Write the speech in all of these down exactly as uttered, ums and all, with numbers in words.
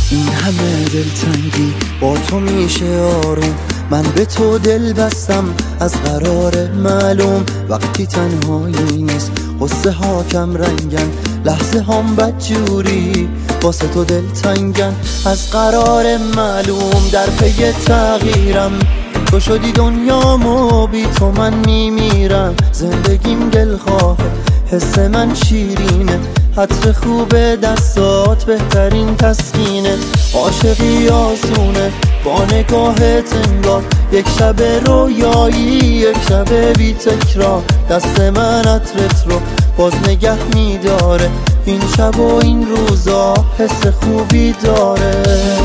این همه دلتنگی با تو میشه آروم، من به تو دل بستم از قرار معلوم. وقتی تنهایی نیست قصه ها کم رنگن، لحظه هم بدجوری واسه تو دل تنگن. از قرار معلوم در پی تغییرم، تو شدی دنیامو بی تو من میمیرم. زندگیم دلخواه حس من شیرینه، عطر خوب دستات بهترین تسکینه. عاشقی آسونه با نگاهت انگار یک شب رویایی، یک شب بی تکرار. دست من عطرت رو باز نگه میداره، این شب و این روزا حس خوبی داره.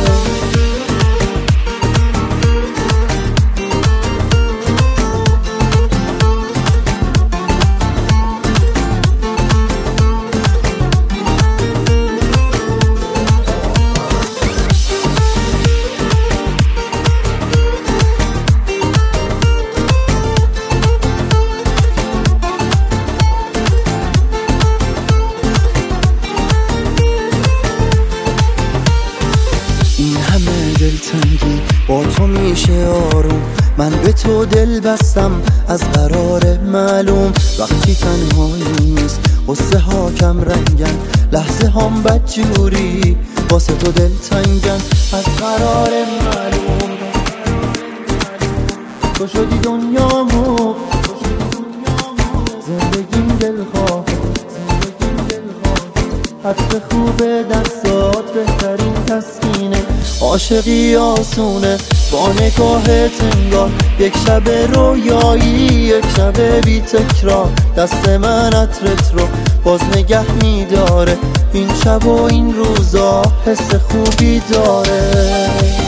این همه دلتنگی با تو میشه آروم، من به تو دل بستم از قرار معلوم. وقتی تنهایی نیست قصه ها کم رنگن، لحظه هم بدجوری واسه تو دل تنگن. از قرار معلوم تو شدی دنیامو، زندگیم دلخواه عطر خوب دستات بهترین تسکینه. عاشقی آسونه با نگاهت انگار یک شب رویایی، یک شب بی تکرار. دست من عطرت رو باز نگه میداره، این شب و این روزا حس خوبی داره.